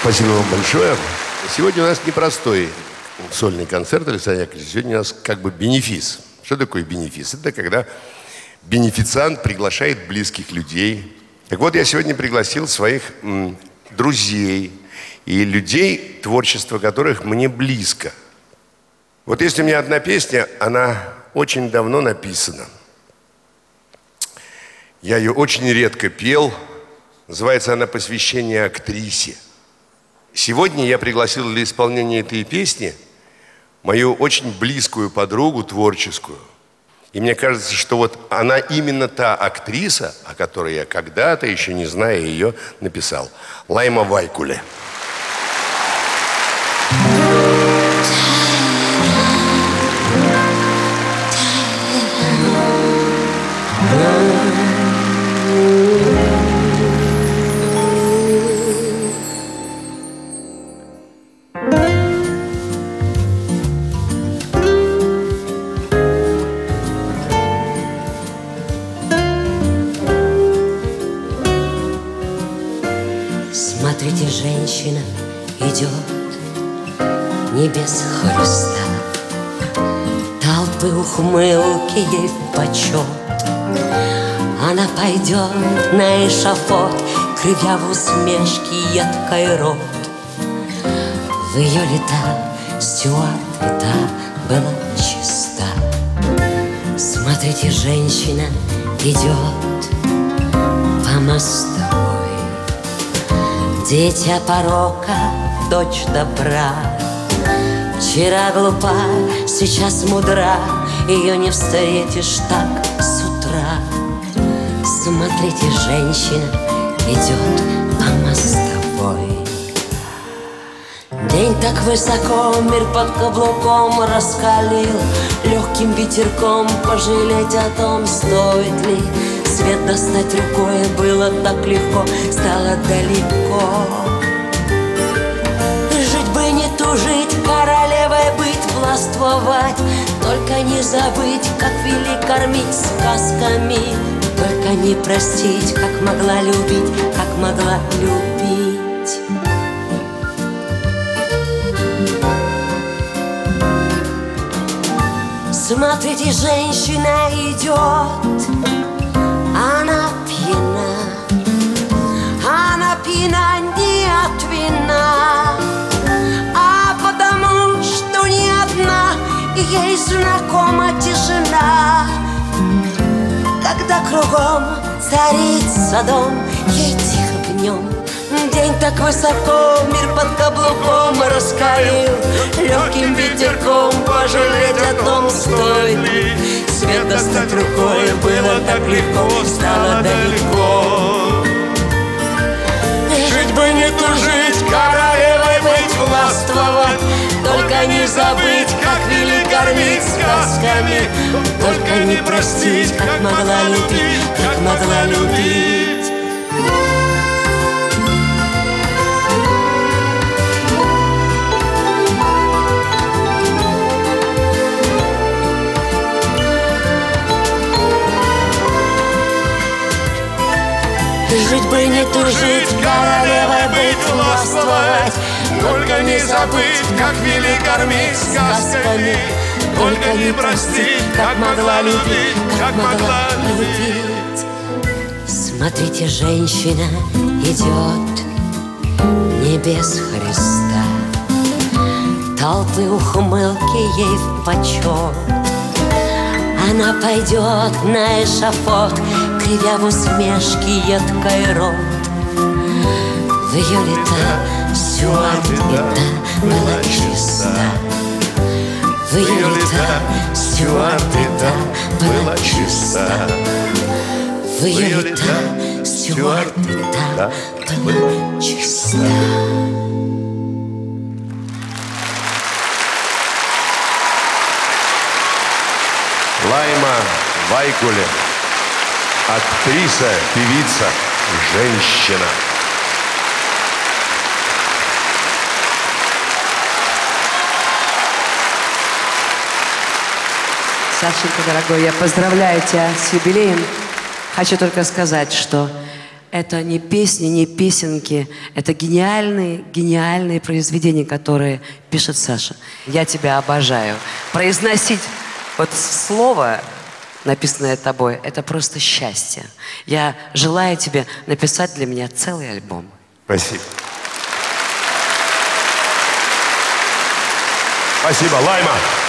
Спасибо вам большое. Сегодня у нас непростой сольный концерт, Александр Яковлевич. Сегодня у нас как бы бенефис. Что такое бенефис? Это когда бенефициант приглашает близких людей. Так вот, я сегодня пригласил своих друзей и людей, творчество которых мне близко. Вот есть у меня одна песня, она очень давно написана. Я ее очень редко пел. Называется она «Посвящение актрисе». Сегодня я пригласил для исполнения этой песни мою очень близкую подругу творческую. И мне кажется, что вот она именно та актриса, о которой я когда-то, еще не зная ее, написал. Лайма Вайкуле. Смотрите, женщина идет не без Христа. Толпы ухмылки ей в почет. Она пойдет на эшафот, кривя в усмешке едкой рот. В ее лета стюардета была чиста. Смотрите, женщина идет по мостовой. Дитя порока, дочь добра. Вчера глупа, сейчас мудра. Ее не встретишь так с утра. Смотрите, женщина идет по мостовой. День так высоко, мир под каблуком раскалил. Легким ветерком пожалеть о том, стоит ли. Свет достать рукой было так легко, стало далеко. Жить бы не тужить, королевой быть, властвовать. Только не забыть, как вели кормить сказками. Только не простить, как могла любить, как могла любить. Смотрите, женщина идет. Она пьяна не от вина, а потому, что не одна ей знакома тишина. Когда кругом царит Содом, ей тихо в нем. День так высоко, мир под каблуком раскалил. Легким ветерком пожалеть о том, стоит ли. Свет достать рукой было так легко, стало далеко. Жить бы не тужить, королевой быть, властвовать. Только не забыть, как вели кормить сказками. Только не простить, как могла любить, как могла любить. Жить бы не тужить, королевой быть, властвовать. Только не забыть, как вели кормить сказками. Только не простить, как могла любить, как могла любить. Смотрите, женщина идет не без Христа. Толпы ухмылки ей в почет. Она пойдет на эшафот, кривя в усмешке едкой рот. В ее лета стюардета была чиста. В ее лета стюардета была чиста. В ее лета стюардета была чиста. Лайма Вайкуле. Актриса, певица, женщина. Сашенька, дорогой, я поздравляю тебя с юбилеем. Хочу только сказать, что Это не песни, не песенки. Это гениальные произведения, которые пишет Саша. Я тебя обожаю. Произносить вот слово, написанное тобой, это просто счастье. Я желаю тебе написать для меня целый альбом. Спасибо. Спасибо, Лайма.